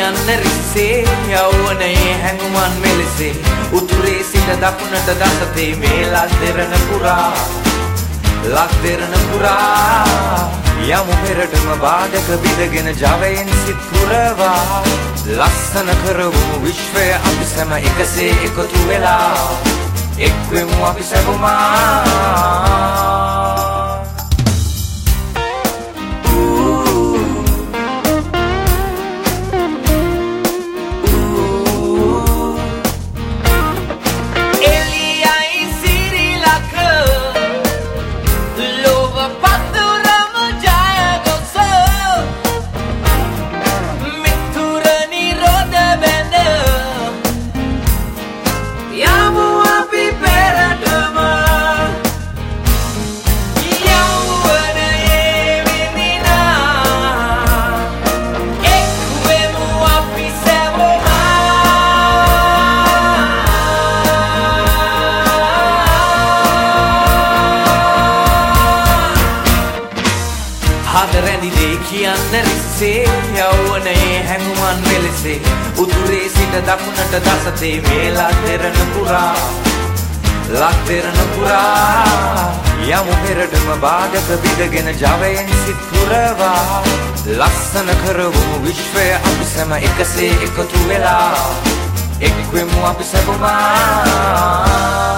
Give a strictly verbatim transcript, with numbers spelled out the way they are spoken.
කියන්න රිස්සේ යවුවනේ හැඟුමන් මෙලෙසේ උතුරේ සිට දකුණට දසතේ මේ ලක්දෙරණ පුරා ලක්දෙරණ පුරා යමු පෙරටම බාධක බිඳගෙන ජවයෙන් සිත් පුරවා ලස්සන කරවමු විශ්වය අපි සැම එකසේ එකතු වෙලා එක්වෙමු අපි සැබුමා හදරැඳි දේ කියන්න රිස්සේ යවුවනේ හැඟුමන් මෙලෙසේ උතුරේ සිට දකුණට දසතේ මේ ලක්දෙරණ පුරා ලක්දෙරණ පුරා යමු පෙරටම බාධක බිඳගෙන ජවයෙන් සිත් පුරවා ලස්සන කරවමු විශ්වය අපි සැම එකසේ එකතු වෙලා එක්වෙමු අපි සැබුමා